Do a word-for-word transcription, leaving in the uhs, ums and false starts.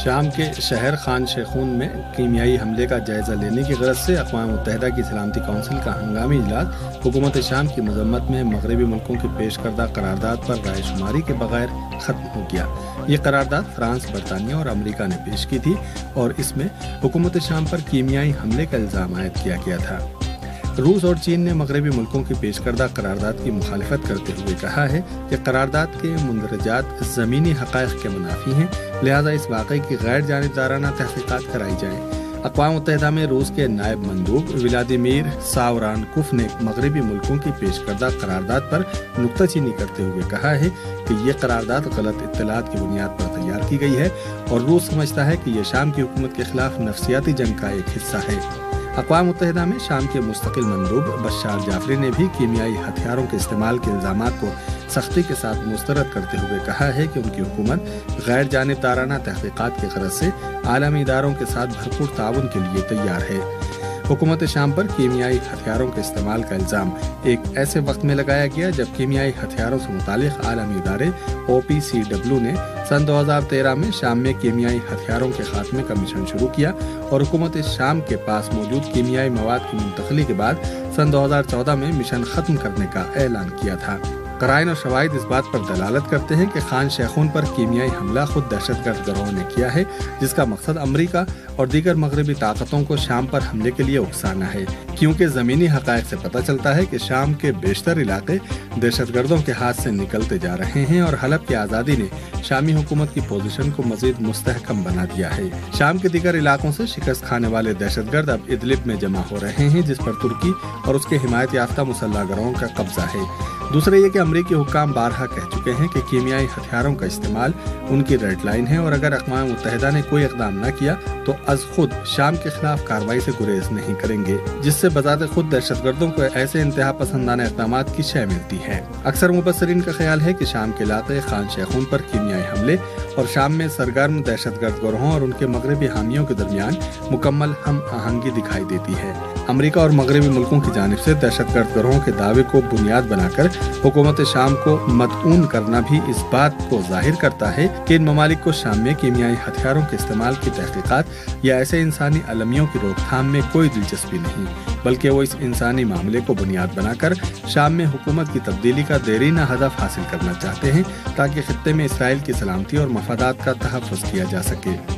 شام کے شہر خان شیخون میں کیمیائی حملے کا جائزہ لینے کی غرض سے اقوام متحدہ کی سلامتی کونسل کا ہنگامی اجلاس حکومت شام کی مذمت میں مغربی ملکوں کی پیش کردہ قرارداد پر رائے شماری کے بغیر ختم ہو گیا۔ یہ قرارداد فرانس، برطانیہ اور امریکہ نے پیش کی تھی اور اس میں حکومت شام پر کیمیائی حملے کا الزام عائد کیا گیا تھا۔ روس اور چین نے مغربی ملکوں کی پیش کردہ قرارداد کی مخالفت کرتے ہوئے کہا ہے کہ قرارداد کے مندرجات زمینی حقائق کے منافی ہیں، لہذا اس واقعے کی غیر جانبدارانہ تحقیقات کرائی جائیں۔ اقوام متحدہ میں روس کے نائب مندوب ولادیمیر ساورانکوف نے مغربی ملکوں کی پیش کردہ قرارداد پر نکتہ چینی کرتے ہوئے کہا ہے کہ یہ قرارداد غلط اطلاعات کی بنیاد پر تیار کی گئی ہے اور روس سمجھتا ہے کہ یہ شام کی حکومت کے خلاف نفسیاتی جنگ کا ایک حصہ ہے۔ اقوام متحدہ میں شام کے مستقل مندوب بشار جعفری نے بھی کیمیائی ہتھیاروں کے استعمال کے الزامات کو سختی کے ساتھ مسترد کرتے ہوئے کہا ہے کہ ان کی حکومت غیر جانبدارانہ تحقیقات کی غرض سے عالمی اداروں کے ساتھ بھرپور تعاون کے لیے تیار ہے۔ حکومت شام پر کیمیائی ہتھیاروں کے استعمال کا الزام ایک ایسے وقت میں لگایا گیا جب کیمیائی ہتھیاروں سے متعلق عالمی ادارے او پی سی ڈبلیو نے سن دو ہزار تیرہ میں شام میں کیمیائی ہتھیاروں کے خاتمے کا مشن شروع کیا اور حکومت شام کے پاس موجود کیمیائی مواد کی منتقلی کے بعد سن دو ہزار چودہ میں مشن ختم کرنے کا اعلان کیا تھا۔ قرائن اور شواہد اس بات پر دلالت کرتے ہیں کہ خان شیخون پر کیمیائی حملہ خود دہشت گرد گروہ نے کیا ہے، جس کا مقصد امریکہ اور دیگر مغربی طاقتوں کو شام پر حملے کے لیے اکسانا ہے، کیونکہ زمینی حقائق سے پتہ چلتا ہے کہ شام کے بیشتر علاقے دہشت گردوں کے ہاتھ سے نکلتے جا رہے ہیں اور حلب کی آزادی نے شامی حکومت کی پوزیشن کو مزید مستحکم بنا دیا ہے۔ شام کے دیگر علاقوں سے شکست کھانے والے دہشت گرد اب ادلب میں جمع ہو رہے ہیں، جس پر ترکی اور اس کے حمایت یافتہ مسلح گروہوں کا قبضہ ہے۔ دوسرا یہ کہ امریکی حکام بارہا کہہ چکے ہیں کہ کیمیائی ہتھیاروں کا استعمال ان کی ریڈ لائن ہے اور اگر اقوام متحدہ نے کوئی اقدام نہ کیا تو از خود شام کے خلاف کارروائی سے گریز نہیں کریں گے، جس سے بذات خود دہشت گردوں کو ایسے انتہا پسندانہ اقدامات کی شے ملتی ہے۔ اکثر مبصرین کا خیال ہے کہ شام کے علاقے خان شیخون پر کیمیائی حملے اور شام میں سرگرم دہشت گرد گروہوں اور ان کے مغربی حامیوں کے درمیان مکمل ہم آہنگی دکھائی دیتی ہے۔ امریکہ اور مغربی ملکوں کی جانب سے دہشت گرد گروہوں کے دعوے کو بنیاد بنا کر حکومت شام کو مدعون کرنا بھی اس بات کو ظاہر کرتا ہے کہ ان ممالک کو شام میں کیمیائی ہتھیاروں کے استعمال کی تحقیقات یا ایسے انسانی المیوں کی روک تھام میں کوئی دلچسپی نہیں، بلکہ وہ اس انسانی معاملے کو بنیاد بنا کر شام میں حکومت کی تبدیلی کا دیرینہ ہدف حاصل کرنا چاہتے ہیں تاکہ خطے میں اسرائیل کی سلامتی اور مفادات کا تحفظ کیا جا سکے۔